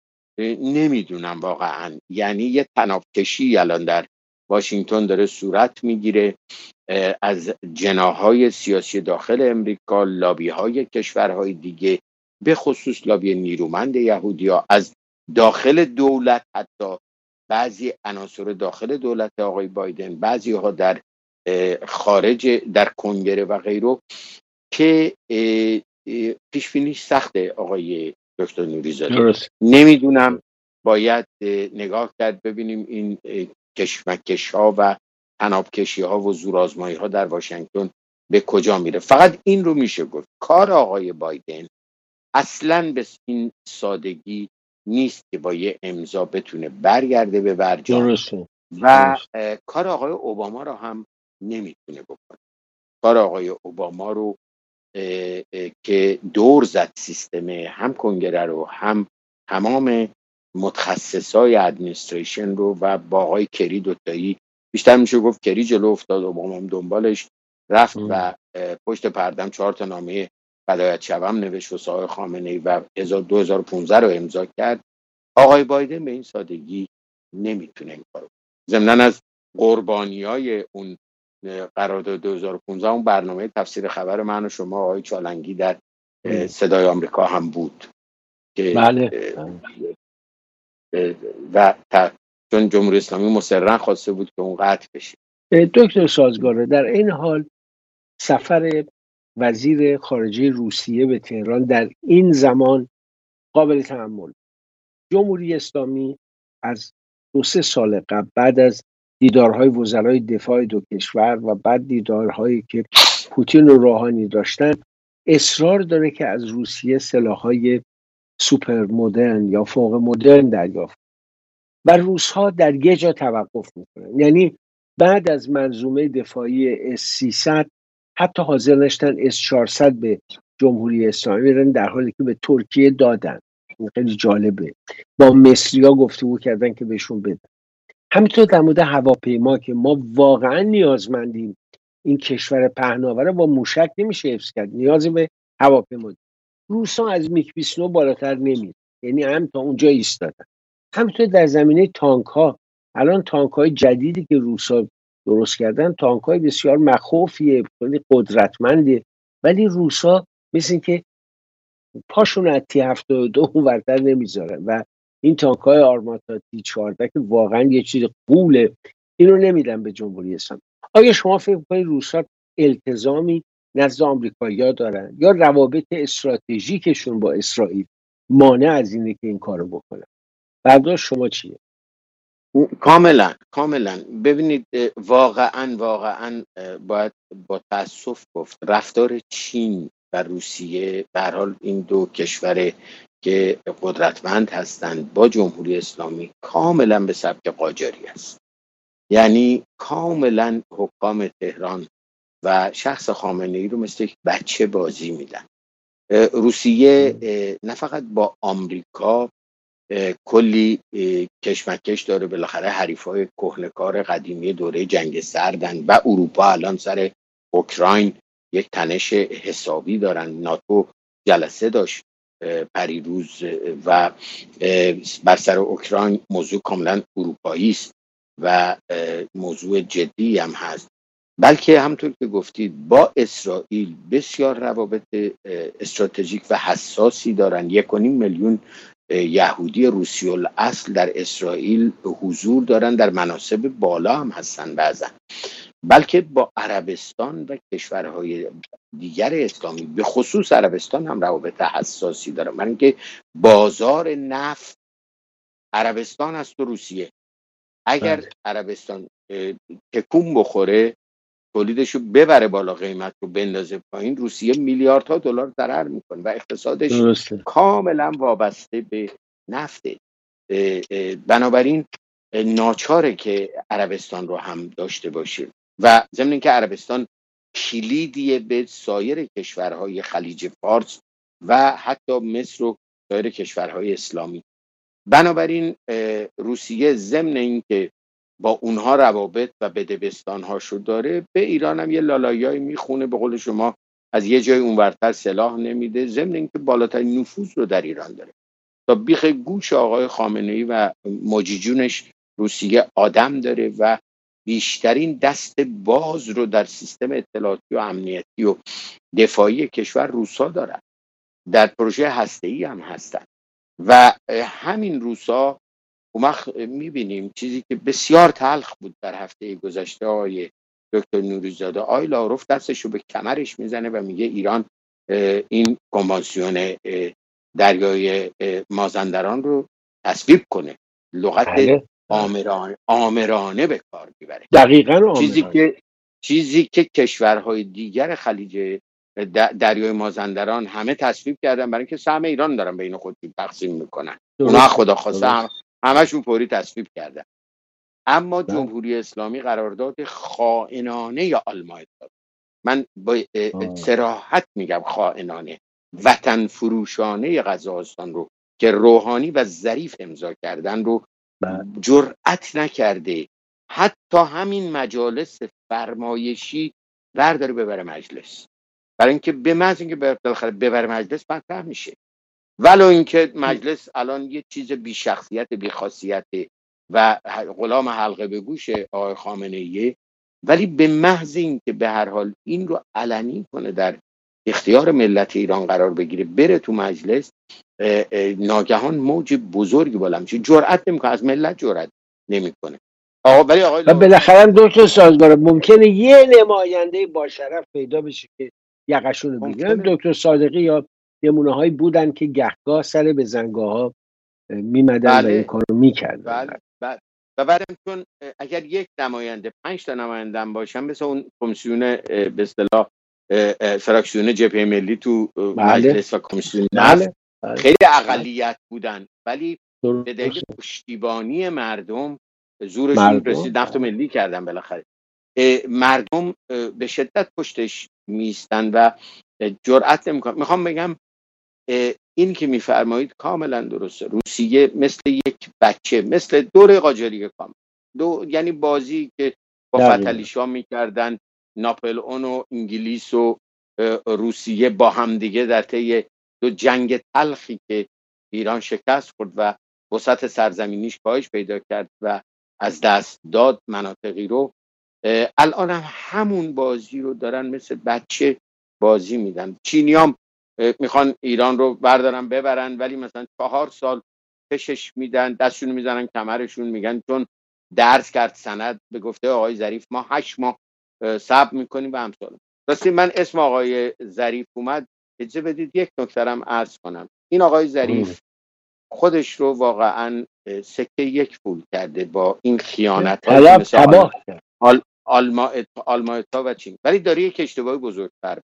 نمیدونم واقعا. یعنی یه تنابکشی الان در واشنگتن داره صورت میگیره از جناحهای سیاسی داخل امریکا، لابیهای کشورهای دیگه، به خصوص لابی نیرومند یهودی‌ها، از داخل دولت، حتی بعضی عناصر داخل دولت آقای بایدن، بعضی ها در خارج در کنگره و غیره، که پیش بینیش سخته آقای دکتر نوری‌زاده. نمیدونم، باید نگاه کرد ببینیم این کشمکش ها و تنابکشی ها و زورآزمایی ها در واشنگتن به کجا میره. فقط این رو میشه گفت کار آقای بایدن اصلاً به این سادگی نیست که با یه امضا بتونه برگرده به برجام و درست. کار آقای اوباما رو هم نمیتونه بکنه. کار آقای اوباما رو اه اه که دور زد سیستم هم کنگره رو هم تمام متخصصای ادمنستریشن رو و با آقای کری دوتایی، بیشتر میشه گفت کری جلو افتاد، اوباما هم دنبالش رفت ام. و پشت پردم چهار تا نامه هدایت شبم نوشت و آقای خامنه‌ای و دو هزار و پانزده رو امضا کرد. آقای بایدن به این سادگی نمیتونه این کارو. ضمناً از قربانیای اون قرارداد دو هزار و پانزده اون برنامه تفسیر خبر من و شما آقای چالنگی در ام. صدای آمریکا هم بود که بله. و چون جمهوری اسلامی مصرراً خواسته بود که اون قطع بشه. دکتر سازگاره، در این حال سفر وزیر خارجه روسیه به تهران در این زمان قابل تأمل. جمهوری اسلامی از دو سه سال قبل بعد از دیدارهای وزرای دفاع دو کشور و بعد دیدارهایی که پوتین و روحانی داشتن اصرار داره که از روسیه سلاح‌های سوپر مدرن یا فوق مدرن دریافت و روس‌ها در یه جا توقف میکنن. یعنی بعد از منظومه دفاعی اس سیصد حتی حاضر نشدن اس چهارصد به جمهوری اسلامی بدن، در حالی که به ترکیه دادن. این خیلی جالبه. با مصری‌ها گفتگو کردن که بهشون بدن. همینطور در مورد هواپیما که ما واقعا نیازمندیم، این کشور پهناوره با موشک نمیشه حفظ کرد، نیاز به هواپیما. روس‌ها از میگ بیست و نه بالاتر نمیره، یعنی هم تا اونجا ایستادن. همینطور در زمینه تانک ها، الان تانک های جدیدی که روس‌ها درست کردن تانک های بسیار مخوفیه، خیلی قدرتمنده، ولی روس‌ها مثل این که پاشون از تی هفتاد و دو ورتر نمیذارن و این تانک های آرماتا تی چهارده که واقعا یه چیز قوله، اینو نمیدن به جمهوری اسلامی. آیا شما فکر می‌کنید روس‌ها التزامی نزد آمریکایی‌ها دارن یا روابط استراتژیکشون با اسرائیل مانع از اینه که این کارو بکنن؟ برداشت شما چیه؟ کاملا کاملا. ببینید واقعا واقعا باید با تأسف گفت رفتار چین و روسیه، به هر حال این دو کشور که قدرتمند هستند، با جمهوری اسلامی کاملا به سبک قاجاری است. یعنی کاملا حکام تهران و شخص خامنه‌ای رو مثل یک بچه بازی میدن. روسیه نه فقط با آمریکا کلی کشمکش داره، بالاخره حریفای کهنه‌کار قدیمی دوره جنگ سردن و اروپا الان سر اوکراین یک تنش حسابی دارن. ناتو جلسه داشت پریروز و بر سر اوکراین موضوع کاملا اروپایی است و موضوع جدی هم هست بلکه همطور که گفتید با اسرائیل بسیار روابط استراتژیک و حساسی دارن. یک و نیم میلیون یهودی روسی الاصل در اسرائیل حضور دارن، در مناصب بالا هم هستن بعضا. بلکه با عربستان و کشورهای دیگر اسلامی به خصوص عربستان هم روابط حساسی دارن، برای اینکه بازار نفت عربستان است و روسیه. اگر بله. عربستان تکون بخوره، تولیدش رو ببره بالا، قیمت رو بندازه پایین، روسیه میلیاردها دلار ضرر میکنه و اقتصادش درسته. کاملا وابسته به نفته. بنابراین ناچاره که عربستان رو هم داشته باشه و ضمن اینکه عربستان کلیدیه به سایر کشورهای خلیج فارس و حتی مصر و سایر کشورهای اسلامی. بنابراین روسیه ضمن اینکه با اونها روابط و بدبستانهاشو داره، به ایران هم یه لالایایی میخونه، به قول شما از یه جای اونورتر سلاح نمیده، ضمن اینکه بالاترین نفوذ رو در ایران داره. تا بیخ گوش آقای خامنه‌ای و مجیجونش روسیه آدم داره و بیشترین دست باز رو در سیستم اطلاعاتی و امنیتی و دفاعی کشور روسا دارن، در پروژه هسته‌ای هم هستن. و همین روسا ما میبینیم چیزی که بسیار تلخ بود در هفته گذشته، آقای دکتر نوری‌زاده، آقای لاروف دستش رو به کمرش میزنه و میگه ایران این کنوانسیون دریای مازندران رو تصویب کنه. لغت بله. آمرانه آمرانه به کار میبره. دقیقاً آمرانه. چیزی که چیزی که کشورهای دیگر خلیج دریای مازندران همه تصویب کردن، برای اینکه سهم ایران دارن بین خودشون تقسیم میکنن. اونا خدا خواسته هم همشون فوری تصویب کردن. اما ده. جمهوری اسلامی قرارداد خائنانه یا آلمایتا، من با صراحت میگم خائنانه، وطن فروشانه غزاستان رو که روحانی و ظریف امضا کردن رو جرأت نکرده حتی همین مجالس فرمایشی برداره ببره مجلس، برای اینکه به محض اینکه بالاخره ببره مجلس مطرح میشه. ولو اینکه مجلس الان یه چیز بی شخصیت بی خاصیت و غلام حلقه به گوش آقای خامنه‌ای، ولی به محض اینکه به هر حال این رو علنی کنه، در اختیار ملت ایران قرار بگیره، بره تو مجلس، ناگهان موج بزرگی بالا میشه. جرأت نمیکنه، از ملت جرأت نمیکنه. آقا ولی آقای و بالاخره دو تا سازگار ممکنه یه نماینده با شرف پیدا بشه که یقشون رو بگیرن. دکتر صادقی یا نمونه هایی بودن که گهگاه سر به زنگاه ها میمدن بله. و این کار رو میکردن. بله. بله. و بعدم چون اگر یک نماینده پنج تا نماینده باشن، مثل اون کمیسیون به اصطلاح فراکسیون جبهه ملی تو بله. مجلس و کمیسیون بله. بله. خیلی اقلیت بودن، ولی به دلیل پشتیبانی مردم زورشون رسید، نفت ملی کردن بالاخره. مردم به شدت پشتش میستن و جرأت نمیکنن. میخوام بگم این که میفرمایید کاملا درسته. روسیه مثل یک بچه، مثل دوره قاجاری کامل، دو یعنی بازی که با فتلیشا میکردن، ناپلئون و انگلیس و روسیه با همدیگه در طی دو جنگ تلخی که ایران شکست خورد و وسعت سرزمینیش کاهش پیدا کرد و از دست داد مناطقی رو، الان هم همون بازی رو دارن مثل بچه بازی میدن. چینیام میخوان ایران رو بردارن ببرن، ولی مثلا چهار سال کشش میدن، دستشون میزنن کمرشون، میگن چون درس کرد سند به گفته آقای ظریف ما هشت ماه صبر میکنیم و همسال. راستی من اسم آقای ظریف اومد، اجازه بدید یک نکته‌ام عرض کنم. این آقای ظریف خودش رو واقعا سکه یک پول کرده با این خیانت ها مثل آل آلمایتا و چین، ولی داره یک اشتباهی بزرگتر.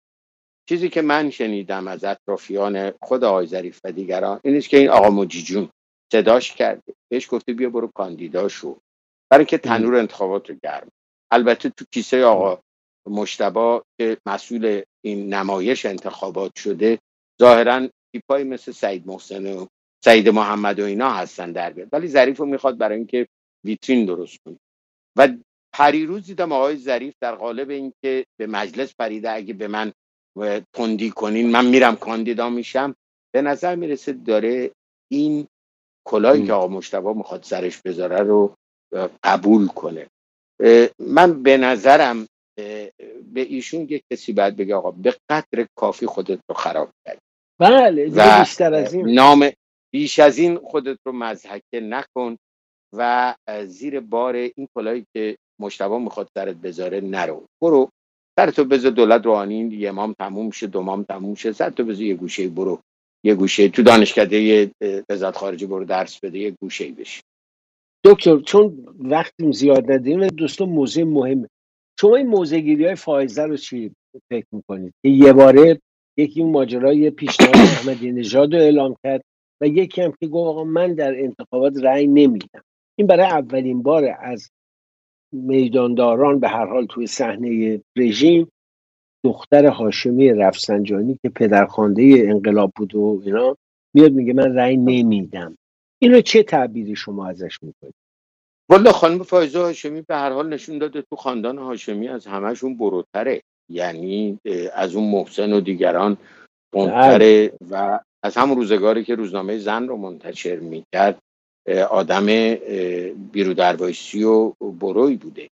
چیزی که من شنیدم از اطرافیان خود آقای ظریف و دیگران این است که این آقا مجیجون صداش کرده، بهش گفته بیا برو کاندیدا شو، برای که تنور انتخابات رو گرم. البته تو کیسه آقا مجتبی که مسئول این نمایش انتخابات شده، ظاهرا تیپایی مثل سعید محسن و سعید محمد و اینا هستن در بیاد، ولی ظریف رو میخواد برای اینکه ویترین درست کنه. و پریروز دیدم آقای ظریف در قالب اینکه به مجلس پریده اگه به من تندی کنین من میرم کاندیدا میشم، به نظر میرسه داره این کلاهی که آقا مجتبی میخواد سرش بذاره رو قبول کنه. من به نظرم به ایشون یک کسی باید بگه آقا به قدر کافی خودت رو خراب کرد بله دیگه و بیشتر از این نام بیش از این خودت رو مضحکه نکن و زیر بار این کلاهی که مجتبی میخواد سرت بذاره نرو. برو سرتو بذار دولت روحانی، یه مام تموم شه، دو مام تموم شه، سرتو بذار یه گوشه، برو یه گوشه تو دانشکده وزارت خارجه برو درس بده، یه گوشه بشی. دکتر چون وقتیم زیاد نداریم دوستان، موضوع مهمه. شما این موضع‌گیری های فائزه رو چی فکر میکنید که یه باره یکی اون ماجرای پیشنهاد احمدی نژاد رو اعلام کرد و یکی هم که گفت آقا من در انتخابات رأی نمیدم. این برای اولین بار از میدانداران به هر حال توی صحنه رژیم، دختر هاشمی رفسنجانی که پدرخوانده انقلاب بود و اینا میاد میگه من رأی نمیدم. اینو چه تعبیری شما ازش میکنید؟ والا خانم فائزه هاشمی به هر حال نشون داده تو خاندان هاشمی از همهشون بروتره، یعنی از اون محسن و دیگران تندتره و از همون روزگاری که روزنامه زن رو منتشر میکرد آدم بیرودربایسی و بروی بوده.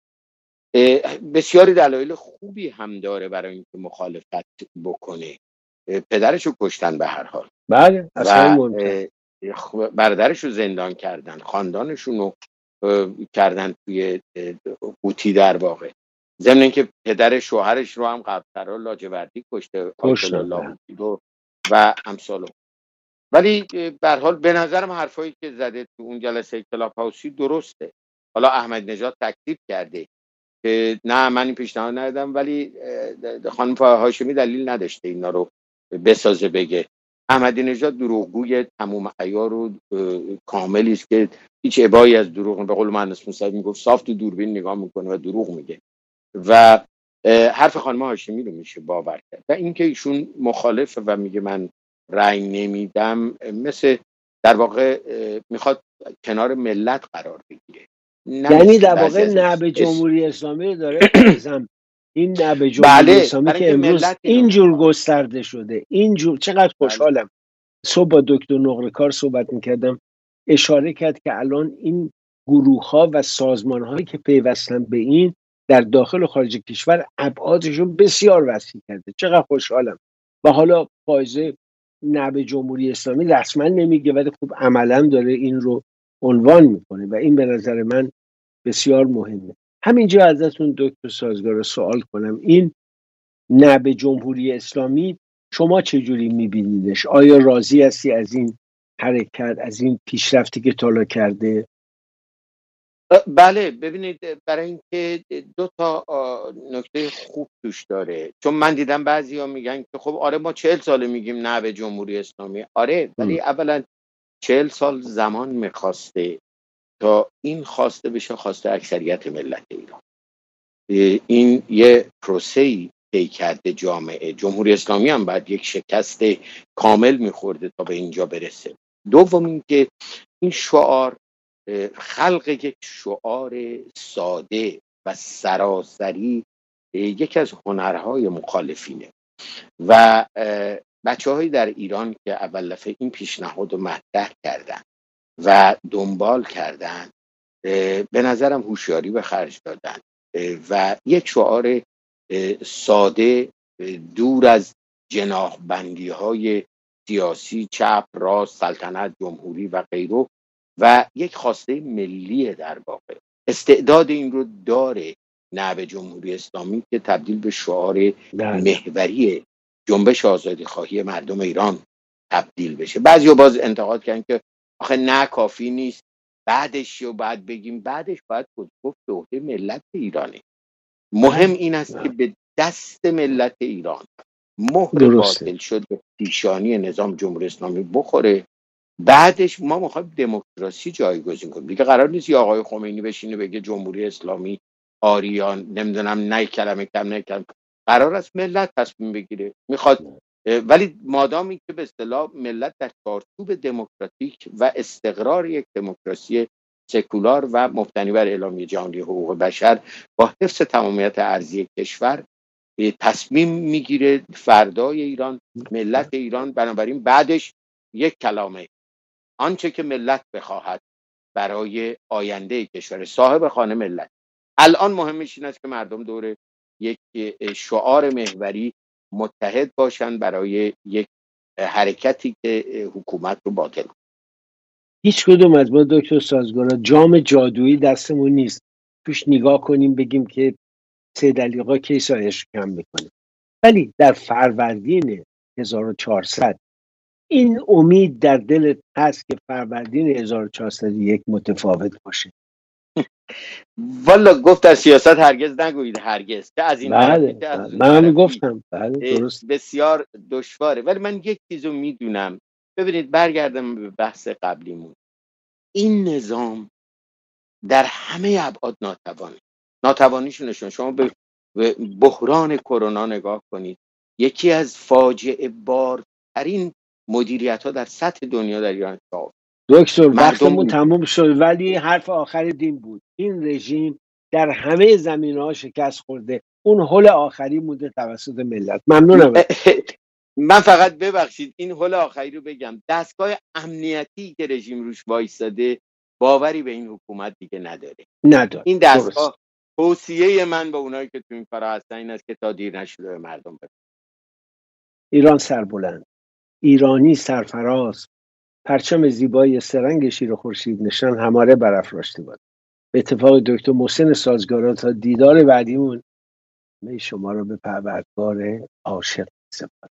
بسیاری دلایل خوبی هم داره برای اینکه مخالفت بکنه. پدرشو کشتن به هر حال، بله اصلا و مهمتر برادرش رو زندان کردن، خاندانشون رو کردن توی قوطی در واقع، ضمن اینکه پدر شوهرش رو هم قبل‌ترا لاجوردی کشته آیت الله رو و امثال. ولی به هر حال به نظرم حرفایی که زده تو اون جلسه کلاب هاوسی درسته. حالا احمد نژاد تکذیب کرده که نه من این پیشنهاد ندادم، ولی خانم هاشمی دلیل نداشته اینا رو بسازه بگه. احمدی نژاد دروغگوی تمام عیار و کاملی است که هیچ ابایی از دروغ، به قول مهندس موسوی میگفت صاف تو دوربین نگاه میکنه و دروغ میگه و حرف خانم هاشمی رو میشه باور کرد. و اینکه ایشون مخالفه و میگه من رأی نمیدم، مثل در واقع میخواد کنار ملت قرار بگیره. یعنی در واقع نه به جمهوری اسلامی رو داره فائزم، این نه به جمهوری بله، اسلامی که امروز اینجور گسترده شده، اینجور. چقدر خوشحالم. صبح با دکتر نقره‌کار صحبت میکردم، اشاره کرد که الان این گروه ها و سازمان هایی که پیوستن به این در داخل و خارج کشور ابعادشون بسیار وسیع کرده. چقدر خوشحالم. و حالا فائزه نه به جمهوری اسلامی رسما نمیگه، ولی خب عملا داره این رو عنوان میکنه و این به نظر من بسیار مهمه. همینجا ازتون دکتر سازگار سوال کنم، این نه به جمهوری اسلامی شما چجوری میبینیدش؟ آیا راضی هستی از این حرکت، از این پیشرفتی که تالا کرده؟ بله، ببینید برای اینکه دو تا نکته خوب توش داره، چون من دیدم بعضیا میگن که خب آره ما چهل ساله میگیم نه به جمهوری اسلامی. آره، ولی اولا چهل سال زمان میخواسته تا این خواسته بشه خواسته اکثریت ملت ایران. این یه پروسه‌ای طی کرده جامعه. جمهوری اسلامی هم باید یک شکست کامل میخورده تا به اینجا برسه. دوم اینکه این شعار خلق یک شعار ساده و سراسری یکی از هنرهای مخالفینه و بچه های در ایران که اول دفعه این پیشنهاد رو مطرح کردن و دنبال کردن، به نظرم هوشیاری به خرج دادن و یک شعار ساده دور از جناح‌بندی های سیاسی چپ راست سلطنت جمهوری و غیره و یک خواسته ملی در واقع استعداد این رو داره نه به جمهوری اسلامی که تبدیل به شعار محوری جنبش آزادی خواهی مردم ایران تبدیل بشه. بعضیا باز انتقاد کردن که آخه نه کافی نیست، بعدش رو باید بگیم. بعدش باید گفت به عهده ملت ایرانه. مهم این است که به دست ملت ایران مهر باطل شد به پیشانی نظام جمهوری اسلامی بخوره. بعدش ما میخوایم دموکراسی جایگزین کنیم. دیگه قرار نیست یا آقای خمینی بشینه بگه جمهوری اسلامی آریان نمیدونم نه کلمه کم نه کلمه. قرار است ملت تصمیم بگیره میخواد، ولی مادامی که به اصطلاح ملت در چارچوب دموکراتیک و استقرار یک دموکراسی سکولار و مبتنی بر اعلامیه جهانی حقوق بشر با حفظ تمامیت ارضی کشور تصمیم میگیره فردای ایران، ملت ایران، بنابراین بعدش یک کلمه آنچه که ملت بخواهد برای آینده کشور صاحب خانه ملت. الان مهمش این است که مردم دور یک شعار محوری متحد باشن برای یک حرکتی که حکومت رو باطل کنه. هیچ کدوم از ما دکتر سازگارا جام جادویی دستمون نیست توش نگاه کنیم بگیم که سید علی آقا کی سایش کم میکنه. ولی در فروردین هزار و چهارصد این امید در دلت هست که فروردین هزار و چهارصد و یک متفاوت باشه؟ والا گفت در سیاست هرگز نگویید هرگز، چه از این بله طرفی چه از اون من هم طرفی. گفتم بله درست. بسیار دشواره. ولی من یک چیزو میدونم، ببینید برگردم به بحث قبلیمون، این نظام در همه ابعاد ناتوانه. ناتوانیشو نشون. شما به بحران کرونا نگاه کنید، یکی از فاجعه بارترین مدیریت ها در سطح دنیا در ایران اتفاق. دکتر وقتمون تموم شد، ولی حرف آخر دین بود. این رژیم در همه زمینه‌ها شکست خورده، اون هول آخری مونده توسط ملت. ممنونم. من فقط ببخشید این هول آخری رو بگم، دستگاه امنیتی که رژیم روش وایساده باوری به این حکومت دیگه نداره. نداره. این دستگاه، توصیه من به اونایی که تو این کارا هستن این است که تا دیر نشده به مردم بده. ایران سربلند، ایرانی سرفراز، پرچم زیبای سرنگ شیر و خورشید نشان هماره برافراشته باد. به اتفاق دکتر محسن سازگارا تا دیدار بعدیمون می شما رو به پروردگار عاشق سپارم.